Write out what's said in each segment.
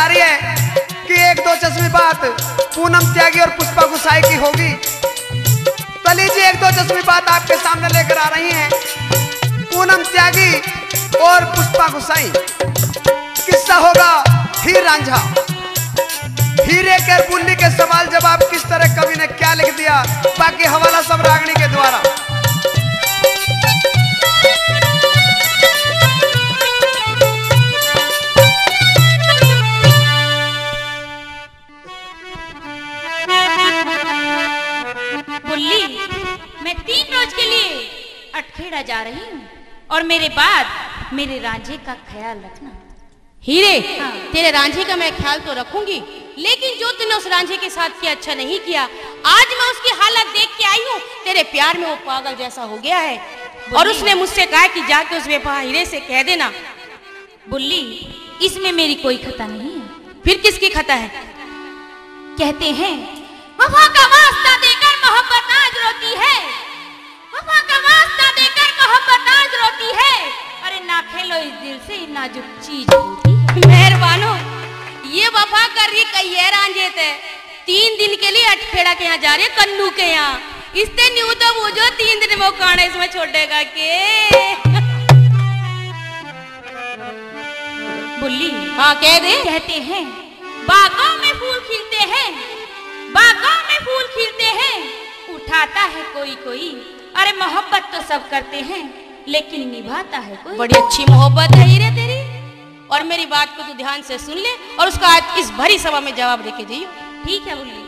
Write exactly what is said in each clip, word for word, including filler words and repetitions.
रही है कि एक दो चश्मे बात पूनम त्यागी और पुष्पा गुसाई की होगी। तो लीजिए एक दो चश्मे बात आपके सामने लेकर आ रही हैं पूनम त्यागी और पुष्पा गुसाई। किस्सा होगा हीर रांझा। हीरे के बुल्ली के सवाल जवाब किस तरह कवि ने क्या लिख दिया, बाकी हवाला सब रागनी के द्वारा। बुल्ली, मैं तीन रोज के लिए अटखेड़ा जा रही हूँ और मेरे बाद मेरे रांझे का ख्याल रखना। हीरे, हाँ। तेरे रांझे का मैं ख्याल तो रखूंगी, लेकिन जो तूने उस रांझे के साथ किया अच्छा नहीं किया। आज मैं उसकी हालत देख के आई हूँ, तेरे प्यार में वो पागल जैसा हो गया है। और उसने मुझसे कहा कि जाके उस बेवफा हीरे से कह देना। बुल्ली, इसमें मेरी कोई खता नहीं है। फिर किसकी खता है? कहते हैं वफा का वास्ता देकर मोहब्बत आज रोती है, वफा का वास्ता देकर मोहब्बत आज रोती है। अरे ना खेलो इस दिल से नाजुक चीज होती है। मेहरबानो, ये वफा कर रही कई है रांझे थे। तीन दिन के लिए अटखेड़ा के यहाँ जा रही है, कन्नू के यहाँ। इससे न्यू तो बुझो तीन दिन वो कांड इसमें छोड़ेगा के। बुल्ली, हाँ कह दे। कहते हैं बागों में फूल खिलते हैं, बागों में फूल खिलते हैं, उठाता है कोई कोई। अरे मोहब्बत तो सब करते हैं, लेकिन निभाता है कोई। बड़ी अच्छी मोहब्बत है हीरे तेरी, और मेरी बात को तू ध्यान से सुन ले और उसका आज इस भरी सभा में जवाब देके जाइयो। ठीक है बुल्ली।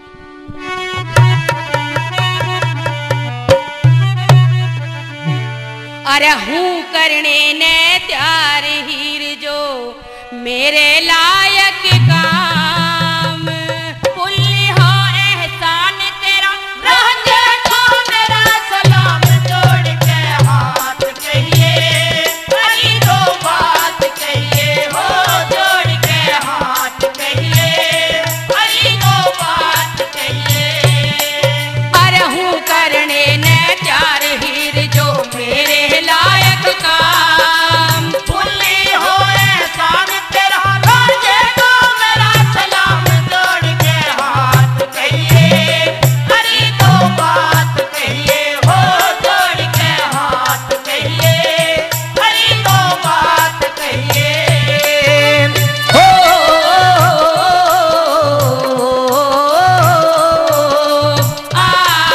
अरे हूँ करने ने त्यार हीर जो मेरे लायक काम। बुल्ली हो एहसान तेरा, रांझे को मेरा सलाम जोड़ के हाथ कहिए। अरे दो बात कहिए हो जोड़ के हाथ कहिए। अरे दो बात कहिए। अरे हूँ करने ने त्यार हीर जो मेरे लायक काम। बुल्ली हो एहसान तेरा, रांझे को मेरा सलाम जोड़ के हाथ कहिए। अरे दो बात कहिए हो जोड़ के हाथ कहिए। अरे दो बात कहिए। हो आ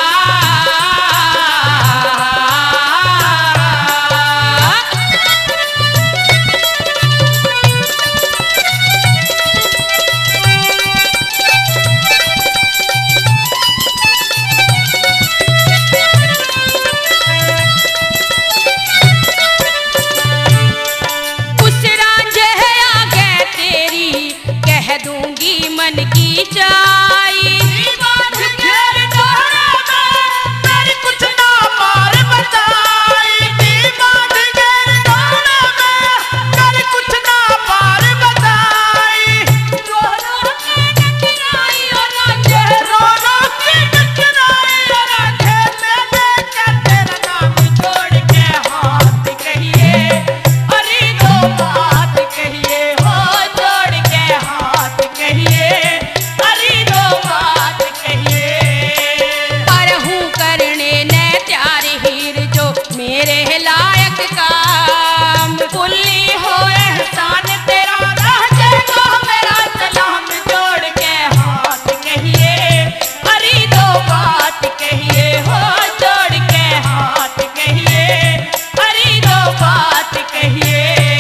उस रांझे आगे तेरी कह दूंगी मन की चाई। घेर डोरा में मेरी कुछ ना मार बचाई। दीवार घेर डोरा में मेरी कुछ ना मार बचाई। रो रो के टकराई और रांझे, रो रो के टकराई और रांझे। मैंने क्या तेरा नाम छोड़ के हाथ कहिए। अरे दो बात कहिए हो जोड़ के हाथ कहिए। अरे दो बात कहिए। पर हूँ करने ने त्यार हीर जो मेरे लायक काम। बुल्ली हो एहसान तेरा, रांझे को मेरा सलाम जोड़ के हाथ कहिए। अरे दो बात कहिए हो जोड़ के हाथ कहिए। अरे दो बात कहिए।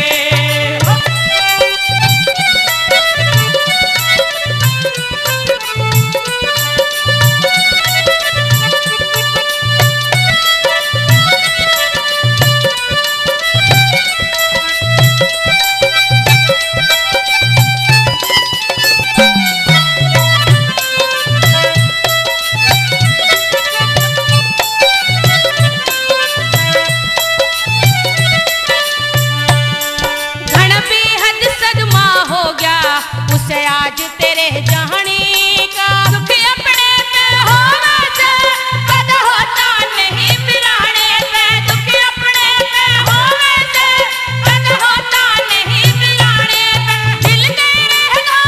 घण बेहद सदमा हो गया उसे आज तेरे जाने का। दुख अपने पे होवे से कद होता नहीं बिराने पे। दुख अपने पे होवे से कद होता नहीं बिराने पे। दिल के रहना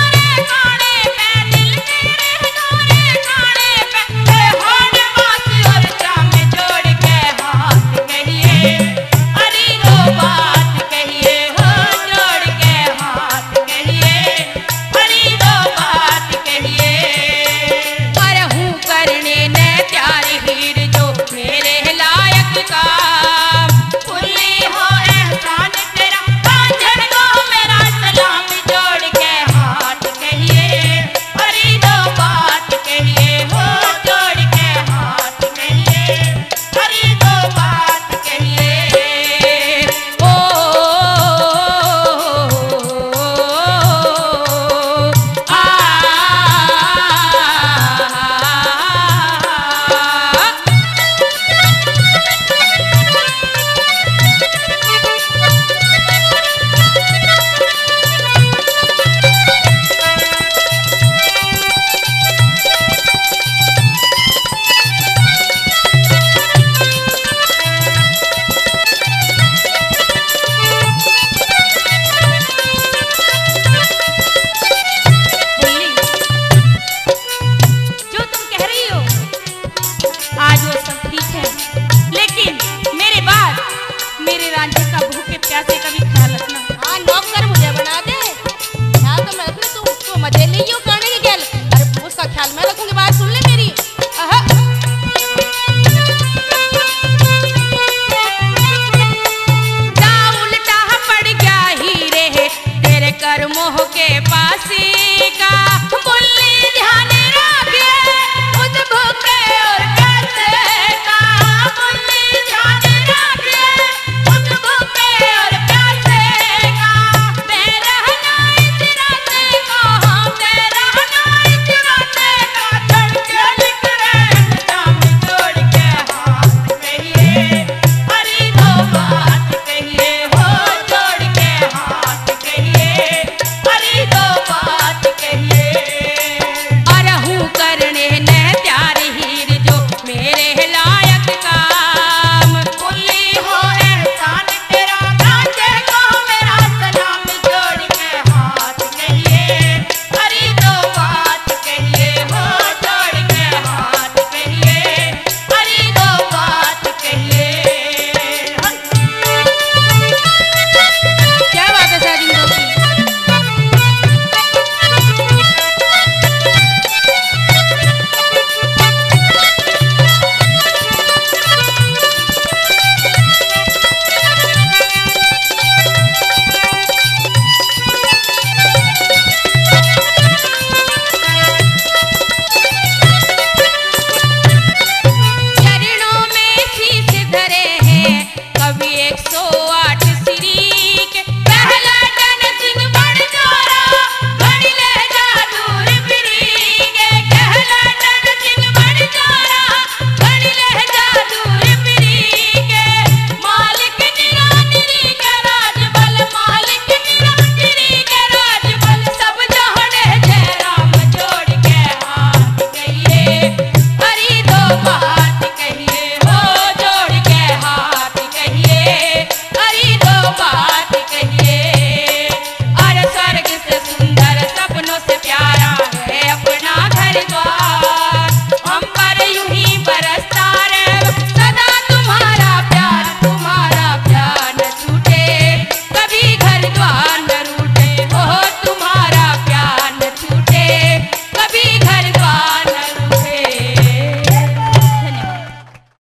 यही